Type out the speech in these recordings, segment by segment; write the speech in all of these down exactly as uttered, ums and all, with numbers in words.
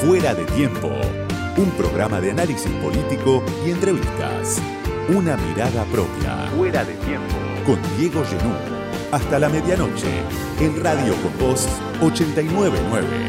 Fuera de Tiempo, un programa de análisis político y entrevistas. Una mirada propia. Fuera de Tiempo. Con Diego Genú. Hasta la medianoche, en Radio Con Voz ochenta y nueve punto nueve.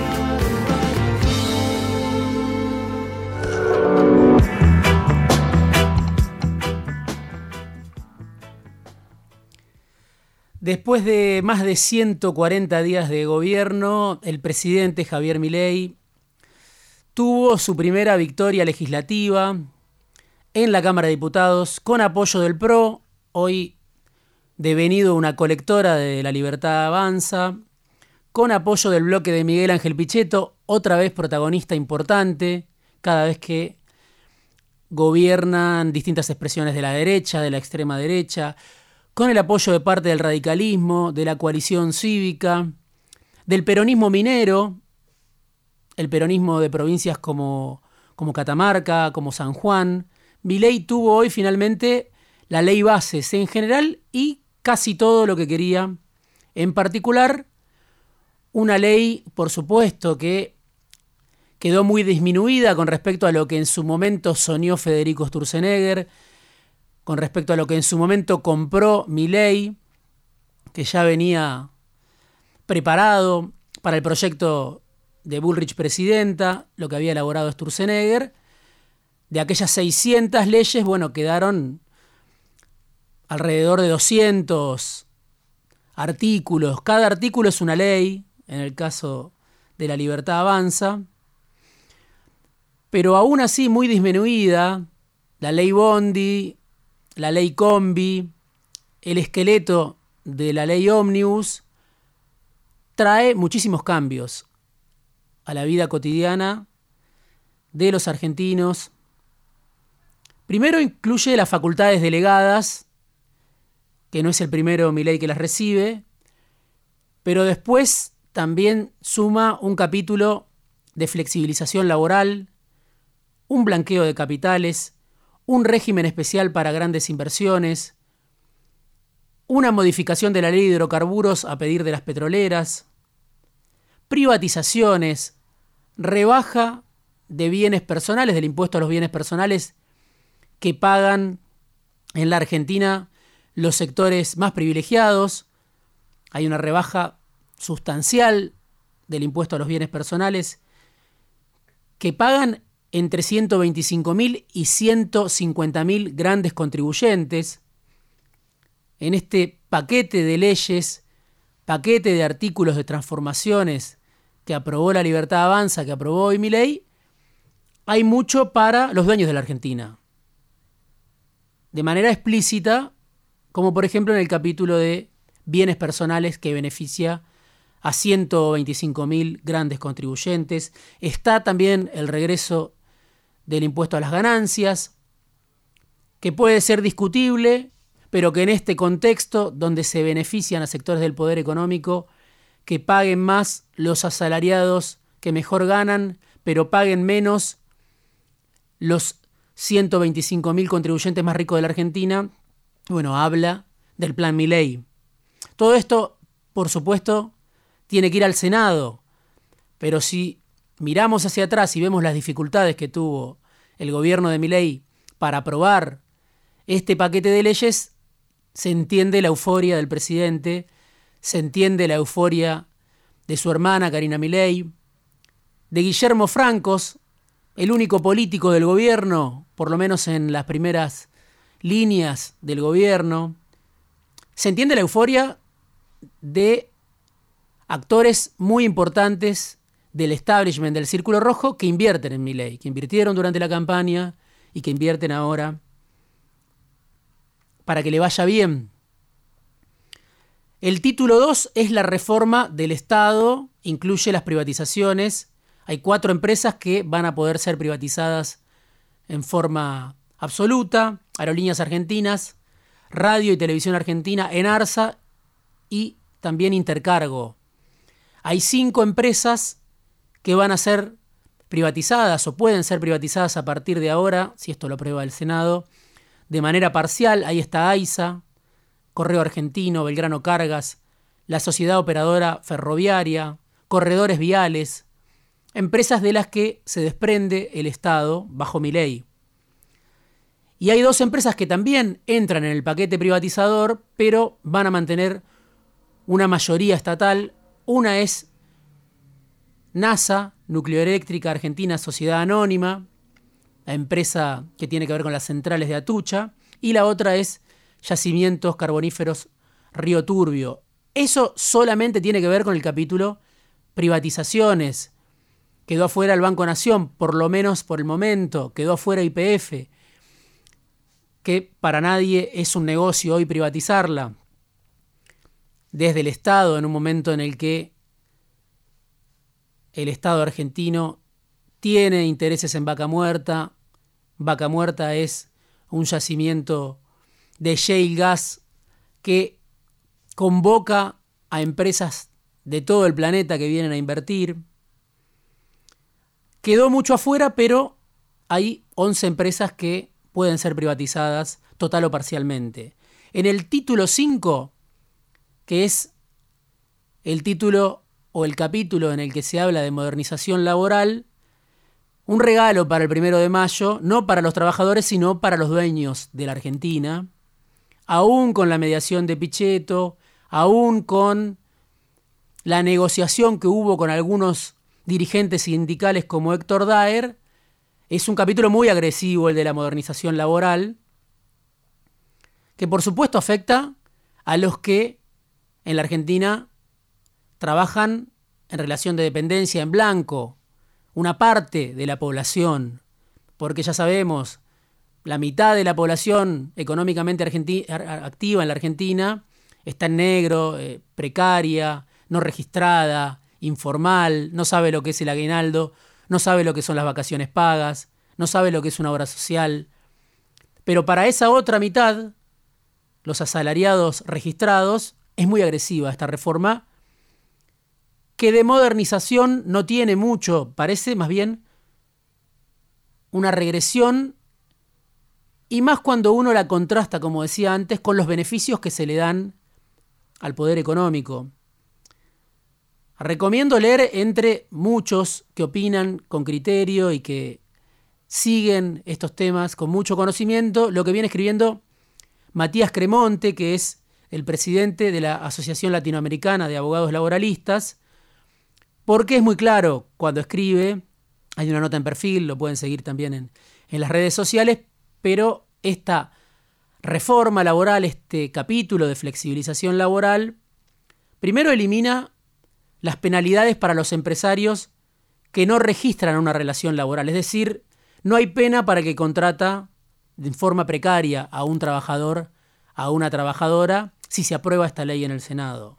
Después de más de ciento cuarenta días de gobierno, el presidente Javier Milei tuvo su primera victoria legislativa en la Cámara de Diputados con apoyo del P R O, hoy devenido una colectora de La Libertad Avanza, con apoyo del bloque de Miguel Ángel Pichetto, otra vez protagonista importante, cada vez que gobiernan distintas expresiones de la derecha, de la extrema derecha, con el apoyo de parte del radicalismo, de la coalición cívica, del peronismo minero, el peronismo de provincias como, como Catamarca, como San Juan. Milei tuvo hoy finalmente la ley bases en general y casi todo lo que quería. En particular, una ley, por supuesto, que quedó muy disminuida con respecto a lo que en su momento soñó Federico Sturzenegger, con respecto a lo que en su momento compró Milei, que ya venía preparado para el proyecto de Bullrich presidenta, lo que había elaborado Sturzenegger. De aquellas seiscientas leyes, bueno, quedaron alrededor de doscientos artículos. Cada artículo es una ley, en el caso de La Libertad Avanza, pero aún así muy disminuida. La ley Bondi, la ley Combi, el esqueleto de la ley Ómnibus, trae muchísimos cambios a la vida cotidiana de los argentinos. Primero incluye las facultades delegadas, que no es el primero Milei que las recibe, pero después también suma un capítulo de flexibilización laboral, un blanqueo de capitales, un régimen especial para grandes inversiones, una modificación de la ley de hidrocarburos a pedir de las petroleras, privatizaciones, rebaja de bienes personales, del impuesto a los bienes personales que pagan en la Argentina los sectores más privilegiados. Hay una rebaja sustancial del impuesto a los bienes personales que pagan entre ciento veinticinco mil y ciento cincuenta mil grandes contribuyentes. En este paquete de leyes, paquete de artículos de transformaciones que aprobó La Libertad Avanza, que aprobó hoy Milei, hay mucho para los dueños de la Argentina. De manera explícita, como por ejemplo en el capítulo de bienes personales que beneficia a ciento veinticinco mil grandes contribuyentes. Está también el regreso del impuesto a las ganancias, que puede ser discutible, pero que en este contexto donde se benefician a sectores del poder económico, que paguen más los asalariados que mejor ganan, pero paguen menos los ciento veinticinco mil contribuyentes más ricos de la Argentina, bueno, habla del plan Milei. Todo esto, por supuesto, tiene que ir al Senado, pero si miramos hacia atrás y vemos las dificultades que tuvo el gobierno de Milei para aprobar este paquete de leyes, se entiende la euforia del presidente, se entiende la euforia de su hermana Karina Milei, de Guillermo Francos, el único político del gobierno, por lo menos en las primeras líneas del gobierno. Se entiende la euforia de actores muy importantes del establishment del Círculo Rojo que invierten en Milei, que invirtieron durante la campaña y que invierten ahora para que le vaya bien. El título dos es la reforma del Estado, incluye las privatizaciones. Hay cuatro empresas que van a poder ser privatizadas en forma absoluta: Aerolíneas Argentinas, Radio y Televisión Argentina, Enarsa y también Intercargo. Hay cinco empresas que van a ser privatizadas o pueden ser privatizadas a partir de ahora, si esto lo aprueba el Senado, de manera parcial. Ahí está AISA, Correo Argentino, Belgrano Cargas, la Sociedad Operadora Ferroviaria, Corredores Viales, empresas de las que se desprende el Estado bajo Milei. Y hay dos empresas que también entran en el paquete privatizador, pero van a mantener una mayoría estatal. Una es NASA, Nucleoeléctrica Argentina Sociedad Anónima, la empresa que tiene que ver con las centrales de Atucha, y la otra es Yacimientos Carboníferos Río Turbio. Eso solamente tiene que ver con el capítulo privatizaciones. Quedó afuera el Banco Nación, por lo menos por el momento, quedó afuera Y P F, que para nadie es un negocio hoy privatizarla, desde el Estado, en un momento en el que el Estado argentino tiene intereses en Vaca Muerta. Vaca Muerta es un yacimiento de shale gas que convoca a empresas de todo el planeta que vienen a invertir. Quedó mucho afuera, pero hay once empresas que pueden ser privatizadas total o parcialmente. En el título cinco, que es el título o el capítulo en el que se habla de modernización laboral, un regalo para el primero de mayo, no para los trabajadores, sino para los dueños de la Argentina, aún con la mediación de Pichetto, aún con la negociación que hubo con algunos dirigentes sindicales como Héctor Daer. Es un capítulo muy agresivo el de la modernización laboral, que por supuesto afecta a los que en la Argentina trabajan en relación de dependencia en blanco, una parte de la población, porque ya sabemos, la mitad de la población económicamente argenti- activa en la Argentina está en negro, eh, precaria, no registrada, informal, no sabe lo que es el aguinaldo, no sabe lo que son las vacaciones pagas, no sabe lo que es una obra social. Pero para esa otra mitad, los asalariados registrados, es muy agresiva esta reforma, que de modernización no tiene mucho, parece más bien una regresión, y más cuando uno la contrasta, como decía antes, con los beneficios que se le dan al poder económico. Recomiendo leer, entre muchos que opinan con criterio y que siguen estos temas con mucho conocimiento, lo que viene escribiendo Matías Cremonte, que es el presidente de la Asociación Latinoamericana de Abogados Laboralistas, porque es muy claro cuando escribe. Hay una nota en perfil, lo pueden seguir también en, en las redes sociales, pero esta reforma laboral, este capítulo de flexibilización laboral, primero elimina las penalidades para los empresarios que no registran una relación laboral. Es decir, no hay pena para el que contrata de forma precaria a un trabajador, a una trabajadora, si se aprueba esta ley en el Senado.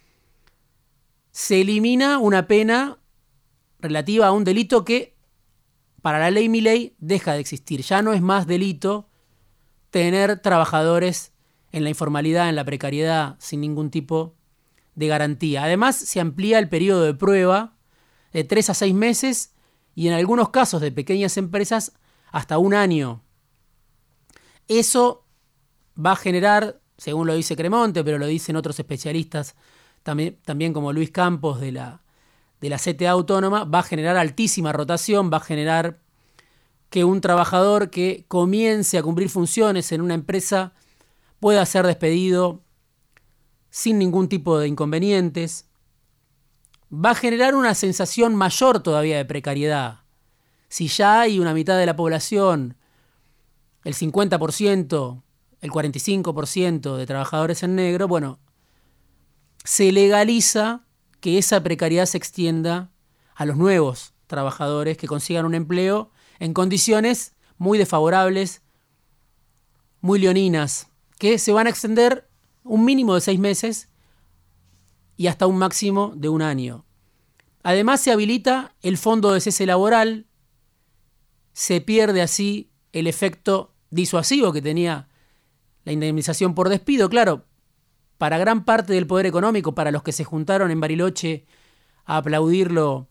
Se elimina una pena relativa a un delito que, para la ley Milei, deja de existir. Ya no es más delito tener trabajadores en la informalidad, en la precariedad, sin ningún tipo de garantía. Además, se amplía el periodo de prueba de tres a seis meses y en algunos casos de pequeñas empresas hasta un año. Eso va a generar, según lo dice Cremonte, pero lo dicen otros especialistas, también, también como Luis Campos de la, de la C T A Autónoma, va a generar altísima rotación, va a generar que un trabajador que comience a cumplir funciones en una empresa pueda ser despedido sin ningún tipo de inconvenientes. Va a generar una sensación mayor todavía de precariedad. Si ya hay una mitad de la población, el cincuenta por ciento, el cuarenta y cinco por ciento de trabajadores en negro, bueno, se legaliza que esa precariedad se extienda a los nuevos trabajadores que consigan un empleo en condiciones muy desfavorables, muy leoninas, que se van a extender un mínimo de seis meses y hasta un máximo de un año. Además, se habilita el fondo de cese laboral, se pierde así el efecto disuasivo que tenía la indemnización por despido. Claro, para gran parte del poder económico, para los que se juntaron en Bariloche a aplaudirlo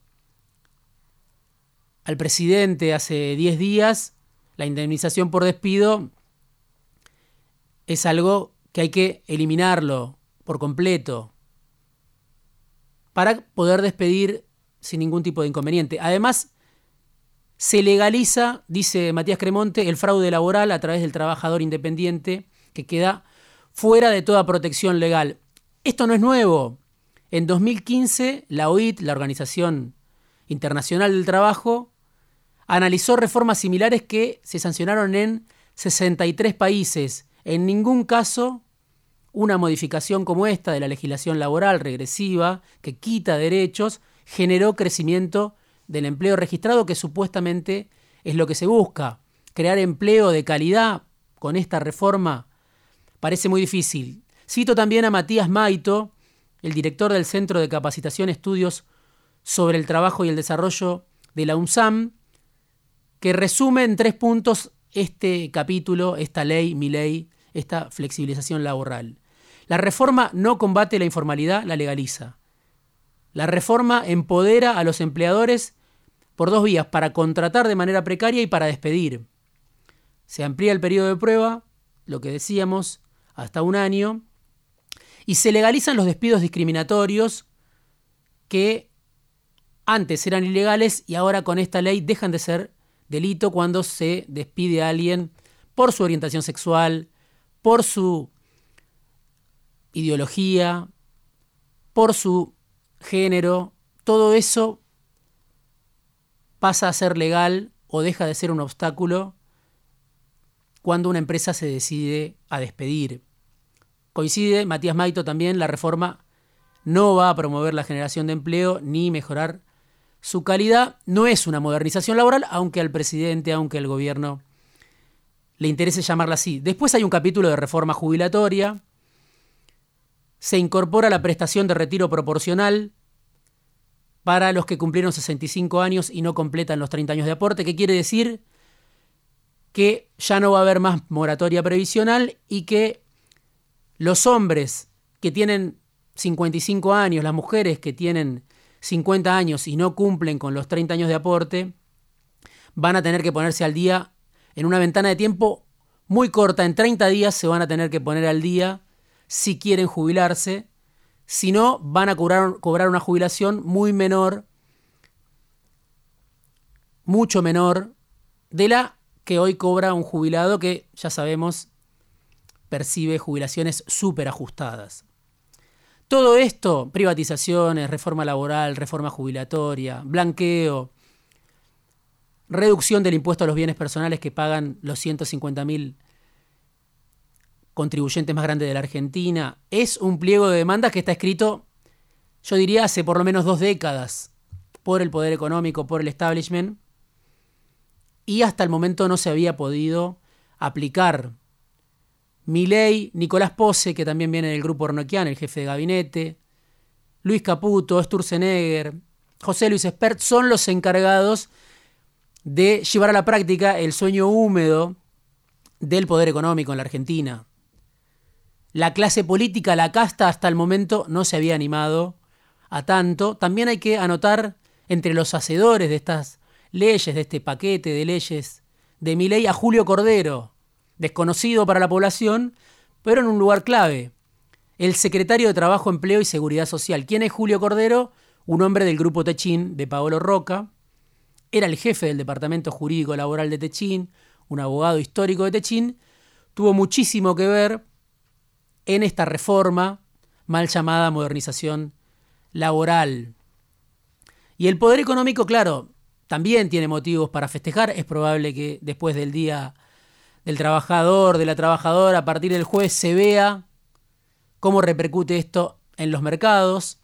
al presidente hace diez días, la indemnización por despido es algo que hay que eliminarlo por completo para poder despedir sin ningún tipo de inconveniente. Además, se legaliza, dice Matías Cremonte, el fraude laboral a través del trabajador independiente que queda fuera de toda protección legal. Esto no es nuevo. En dos mil quince, la O I T, la Organización Internacional del Trabajo, analizó reformas similares que se sancionaron en sesenta y tres países. En ningún caso una modificación como esta de la legislación laboral regresiva, que quita derechos, generó crecimiento del empleo registrado, que supuestamente es lo que se busca. Crear empleo de calidad con esta reforma parece muy difícil. Cito también a Matías Maito, el director del Centro de Capacitación Estudios sobre el Trabajo y el Desarrollo de la UNSAM, que resume en tres puntos este capítulo, esta ley, mi ley, esta flexibilización laboral. La reforma no combate la informalidad, la legaliza. La reforma empodera a los empleadores por dos vías, para contratar de manera precaria y para despedir. Se amplía el periodo de prueba, lo que decíamos, hasta un año, y se legalizan los despidos discriminatorios que antes eran ilegales y ahora con esta ley dejan de ser delito cuando se despide a alguien por su orientación sexual, por su ideología, por su género. Todo eso pasa a ser legal o deja de ser un obstáculo cuando una empresa se decide a despedir. Coincide Matías Maito también, la reforma no va a promover la generación de empleo ni mejorar su calidad. No es una modernización laboral, aunque al presidente, aunque al gobierno le interese llamarla así. Después hay un capítulo de reforma jubilatoria. Se incorpora la prestación de retiro proporcional para los que cumplieron sesenta y cinco años y no completan los treinta años de aporte, que quiere decir que ya no va a haber más moratoria previsional y que los hombres que tienen cincuenta y cinco años, las mujeres que tienen cincuenta años y no cumplen con los treinta años de aporte, van a tener que ponerse al día en una ventana de tiempo muy corta. En treinta días se van a tener que poner al día si quieren jubilarse. Si no, van a cobrar, cobrar una jubilación muy menor, mucho menor de la que hoy cobra un jubilado que, ya sabemos, percibe jubilaciones súper ajustadas. Todo esto, privatizaciones, reforma laboral, reforma jubilatoria, blanqueo, reducción del impuesto a los bienes personales que pagan los ciento cincuenta mil contribuyentes más grandes de la Argentina, es un pliego de demandas que está escrito, yo diría, hace por lo menos dos décadas por el poder económico, por el establishment, y hasta el momento no se había podido aplicar. Milei, Nicolás Pose, que también viene del grupo Ornoquian, el jefe de gabinete, Luis Caputo, Sturzenegger, José Luis Espert, son los encargados de llevar a la práctica el sueño húmedo del poder económico en la Argentina. La clase política, la casta, hasta el momento no se había animado a tanto. También hay que anotar entre los hacedores de estas leyes, de este paquete de leyes de Milei, a Julio Cordero, desconocido para la población, pero en un lugar clave, el secretario de Trabajo, Empleo y Seguridad Social. ¿Quién es Julio Cordero? Un hombre del grupo Techín de Paolo Roca. Era el jefe del Departamento Jurídico Laboral de Techín, un abogado histórico de Techín. Tuvo muchísimo que ver en esta reforma mal llamada modernización laboral. Y el poder económico, claro, también tiene motivos para festejar. Es probable que después del Día del Trabajador, de la Trabajadora, a partir del jueves se vea cómo repercute esto en los mercados.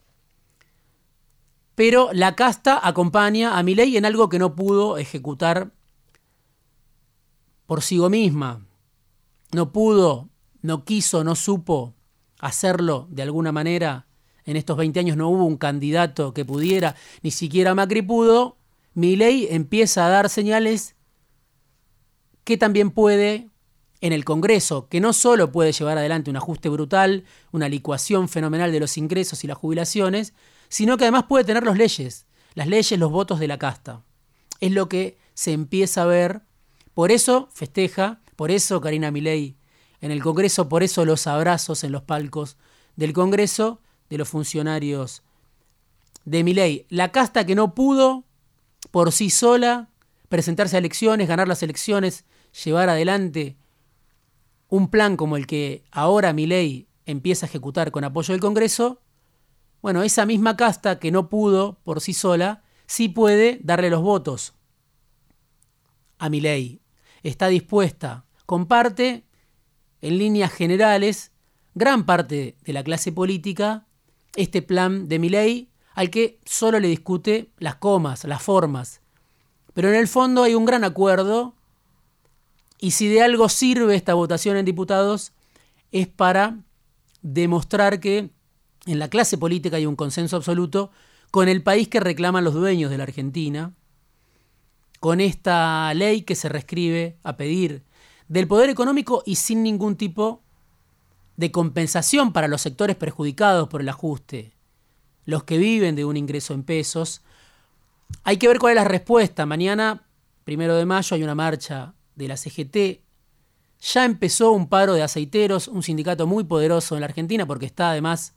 Pero la casta acompaña a Milei en algo que no pudo ejecutar por sí misma. No pudo, no quiso, no supo hacerlo de alguna manera. En estos veinte años no hubo un candidato que pudiera, ni siquiera Macri pudo. Milei empieza a dar señales que también puede en el Congreso, que no solo puede llevar adelante un ajuste brutal, una licuación fenomenal de los ingresos y las jubilaciones, sino que además puede tener las leyes, las leyes, los votos de la casta. Es lo que se empieza a ver. Por eso festeja, por eso Karina Milei en el Congreso, por eso los abrazos en los palcos del Congreso de los funcionarios de Milei, la casta que no pudo por sí sola presentarse a elecciones, ganar las elecciones, llevar adelante un plan como el que ahora Milei empieza a ejecutar con apoyo del Congreso. Bueno, esa misma casta que no pudo por sí sola, sí puede darle los votos a Milei. Está dispuesta, comparte en líneas generales gran parte de la clase política este plan de Milei, al que solo le discute las comas, las formas. Pero en el fondo hay un gran acuerdo, y si de algo sirve esta votación en diputados es para demostrar que en la clase política hay un consenso absoluto con el país que reclaman los dueños de la Argentina, con esta ley que se reescribe a pedir del poder económico y sin ningún tipo de compensación para los sectores perjudicados por el ajuste, los que viven de un ingreso en pesos. Hay que ver cuál es la respuesta. Mañana, primero de mayo, hay una marcha de la C G T. Ya empezó un paro de aceiteros, un sindicato muy poderoso en la Argentina porque está además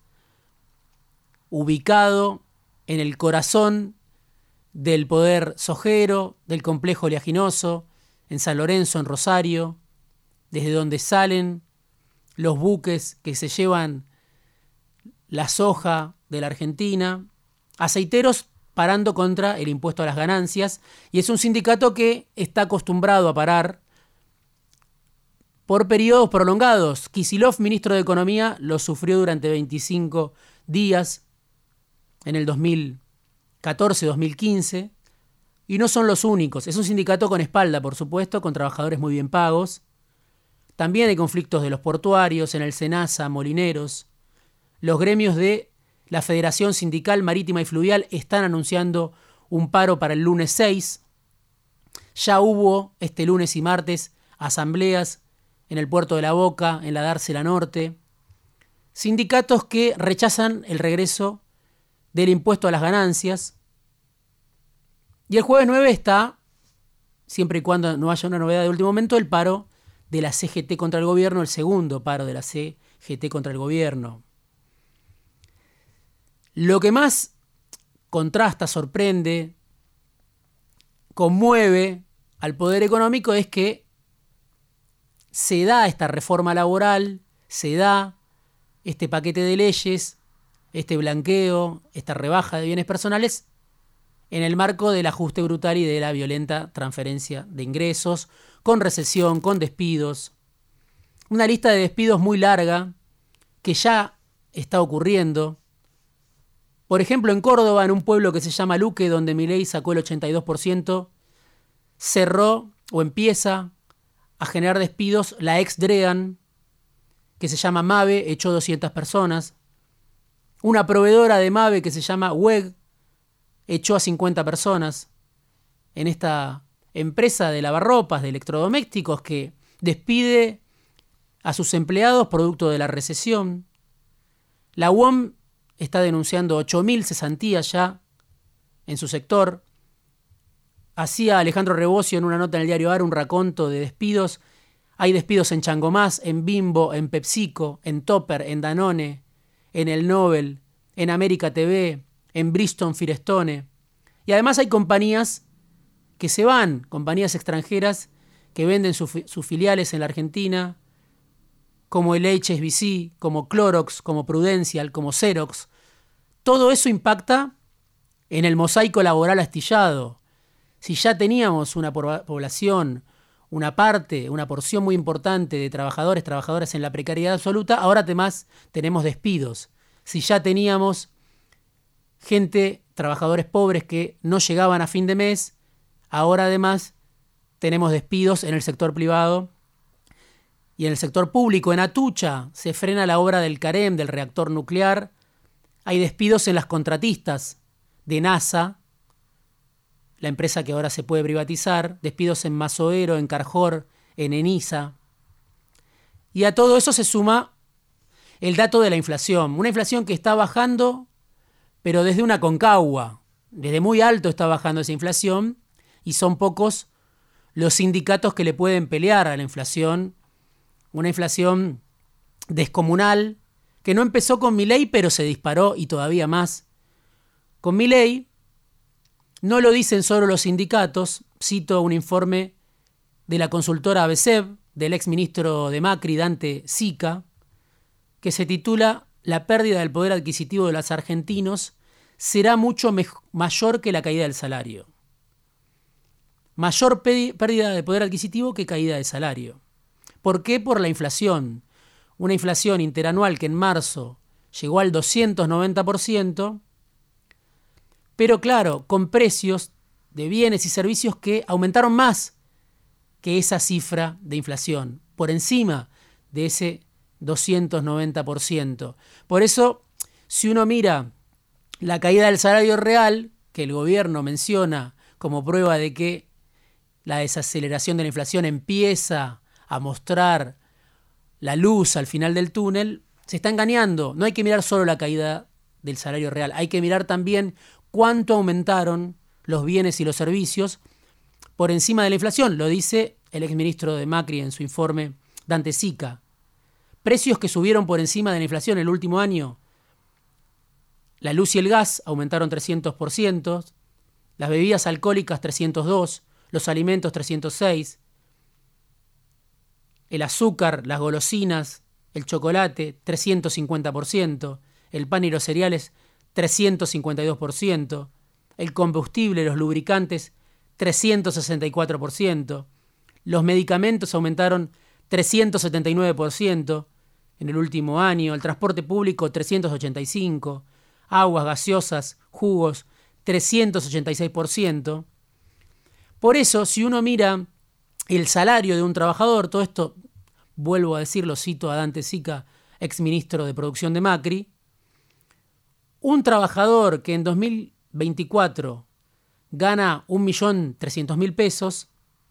ubicado en el corazón del poder sojero, del complejo oleaginoso, en San Lorenzo, en Rosario, desde donde salen los buques que se llevan la soja de la Argentina, aceiteros parando contra el impuesto a las ganancias, y es un sindicato que está acostumbrado a parar por periodos prolongados. Kicillof, ministro de Economía, lo sufrió durante veinticinco días en el dos mil catorce dos mil quince, y no son los únicos. Es un sindicato con espalda, por supuesto, con trabajadores muy bien pagos. También hay conflictos de los portuarios, en el SENASA, molineros. Los gremios de la Federación Sindical Marítima y Fluvial están anunciando un paro para el lunes seis. Ya hubo este lunes y martes asambleas en el Puerto de la Boca, en la Dársena Norte. Sindicatos que rechazan el regreso del impuesto a las ganancias. Y el jueves nueve está, siempre y cuando no haya una novedad de último momento, el paro de la C G T contra el gobierno, el segundo paro de la C G T contra el gobierno. Lo que más contrasta, sorprende, conmueve al poder económico es que se da esta reforma laboral, se da este paquete de leyes, este blanqueo, esta rebaja de bienes personales en el marco del ajuste brutal y de la violenta transferencia de ingresos, con recesión, con despidos. Una lista de despidos muy larga que ya está ocurriendo. Por ejemplo, en Córdoba, en un pueblo que se llama Luque, donde Milei sacó el ochenta y dos por ciento, cerró o empieza a generar despidos la ex Dregan, que se llama Mave, echó doscientas personas. Una proveedora de Mave que se llama W E G echó a cincuenta personas en esta empresa de lavarropas, de electrodomésticos, que despide a sus empleados producto de la recesión. La U O M está denunciando ocho mil cesantías ya en su sector. Hacía Alejandro Rebocio en una nota en el diario AR un raconto de despidos. Hay despidos en Changomás, en Bimbo, en PepsiCo, en Topper, en Danone, en El Nobel, en América T V, en Bristol Firestone. Y además hay compañías que se van, compañías extranjeras que venden sus, sus filiales en la Argentina, como el H S B C, como Clorox, como Prudential, como Xerox. Todo eso impacta en el mosaico laboral astillado. Si ya teníamos una población, una parte, una porción muy importante de trabajadores, trabajadoras en la precariedad absoluta, ahora además tenemos despidos. Si ya teníamos gente, trabajadores pobres que no llegaban a fin de mes, ahora además tenemos despidos en el sector privado y en el sector público. En Atucha se frena la obra del CAREM, del reactor nuclear. Hay despidos en las contratistas de NASA, la empresa que ahora se puede privatizar, despidos en Mazoero, en Carjor, en Enisa. Y a todo eso se suma el dato de la inflación. Una inflación que está bajando, pero desde una concagua. Desde muy alto está bajando esa inflación y son pocos los sindicatos que le pueden pelear a la inflación. Una inflación descomunal que no empezó con Milei, pero se disparó y todavía más Con Milei no lo dicen solo los sindicatos, cito un informe de la consultora ABSEB, del exministro de Macri, Dante Sica, que se titula La pérdida del poder adquisitivo de los argentinos será mucho mayor que la caída del salario. Mayor pérdida de poder adquisitivo que caída de salario. ¿Por qué? Por la inflación. Una inflación interanual que en marzo llegó al doscientos noventa por ciento, pero claro, con precios de bienes y servicios que aumentaron más que esa cifra de inflación, por encima de ese doscientos noventa por ciento. Por eso, si uno mira la caída del salario real, que el gobierno menciona como prueba de que la desaceleración de la inflación empieza a mostrar la luz al final del túnel, se está engañando. No hay que mirar solo la caída del salario real, hay que mirar también cuánto aumentaron los bienes y los servicios por encima de la inflación, lo dice el exministro de Macri en su informe Dante Sica. Precios que subieron por encima de la inflación el último año. La luz y el gas aumentaron trescientos por ciento, las bebidas alcohólicas trescientos dos, los alimentos trescientos seis, el azúcar, las golosinas, el chocolate trescientos cincuenta por ciento, el pan y los cereales trescientos cincuenta y dos por ciento, el combustible, los lubricantes trescientos sesenta y cuatro por ciento, los medicamentos aumentaron trescientos setenta y nueve por ciento en el último año, el transporte público trescientos ochenta y cinco por ciento, aguas, gaseosas, jugos trescientos ochenta y seis por ciento. Por eso, si uno mira el salario de un trabajador, todo esto, vuelvo a decirlo, cito a Dante Sica, exministro de Producción de Macri, un trabajador que en dos mil veinticuatro gana un millón trescientos mil pesos,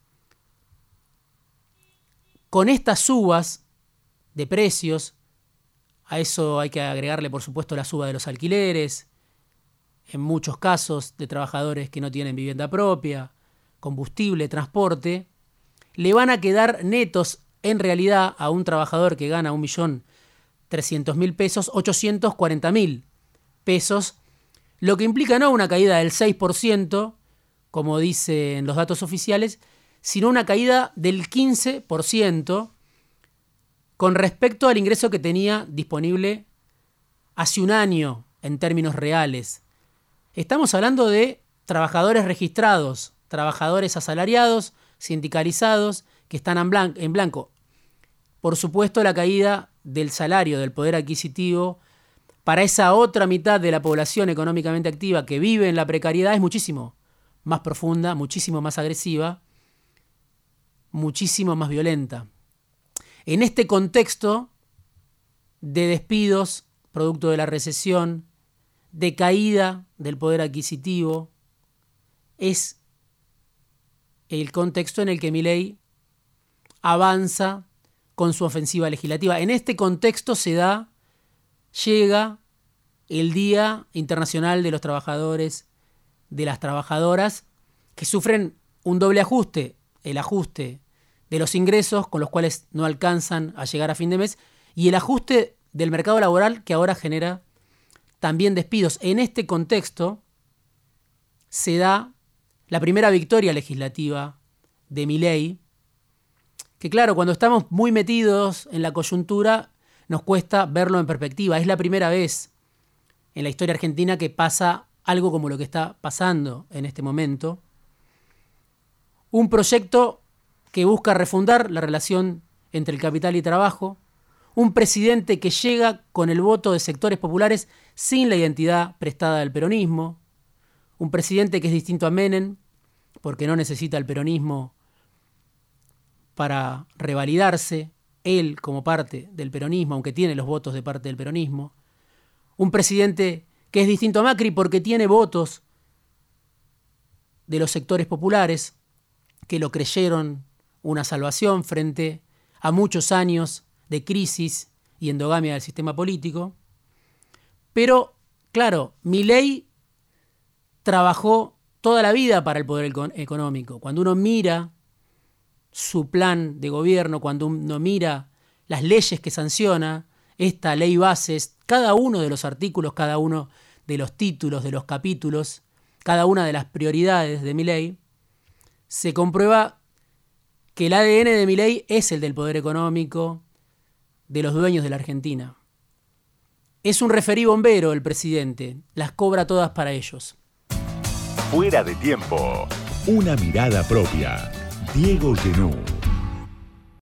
con estas subas de precios, a eso hay que agregarle por supuesto la suba de los alquileres, en muchos casos de trabajadores que no tienen vivienda propia, combustible, transporte, le van a quedar netos en realidad a un trabajador que gana un millón trescientos mil pesos, ochocientos cuarenta mil pesos, lo que implica no una caída del seis por ciento, como dicen los datos oficiales, sino una caída del quince por ciento con respecto al ingreso que tenía disponible hace un año en términos reales. Estamos hablando de trabajadores registrados, trabajadores asalariados, sindicalizados, que están en blanco, en blanco. Por supuesto, la caída del salario, del poder adquisitivo, para esa otra mitad de la población económicamente activa que vive en la precariedad es muchísimo más profunda, muchísimo más agresiva, muchísimo más violenta. En este contexto de despidos, producto de la recesión, de caída del poder adquisitivo, es el contexto en el que Milei avanza con su ofensiva legislativa. En este contexto se da, llega el Día Internacional de los Trabajadores, de las Trabajadoras, que sufren un doble ajuste, el ajuste de los ingresos con los cuales no alcanzan a llegar a fin de mes y el ajuste del mercado laboral que ahora genera también despidos. En este contexto se da la primera victoria legislativa de Milei, que claro, cuando estamos muy metidos en la coyuntura nos cuesta verlo en perspectiva. Es la primera vez en la historia argentina que pasa algo como lo que está pasando en este momento. Un proyecto que busca refundar la relación entre el capital y trabajo, un presidente que llega con el voto de sectores populares sin la identidad prestada del peronismo, un presidente que es distinto a Menem, porque no necesita el peronismo para revalidarse, él como parte del peronismo, aunque tiene los votos de parte del peronismo, un presidente que es distinto a Macri porque tiene votos de los sectores populares que lo creyeron una salvación frente a muchos años de crisis y endogamia del sistema político. Pero, claro, Milei trabajó toda la vida para el poder económico. Cuando uno mira su plan de gobierno, cuando uno mira las leyes que sanciona, esta ley bases, cada uno de los artículos, cada uno de los títulos, de los capítulos, cada una de las prioridades de Milei, se comprueba que el A D N de Milei es el del poder económico, de los dueños de la Argentina. Es un referí bombero el presidente, las cobra todas para ellos. Fuera de tiempo. Una mirada propia. Diego Genú.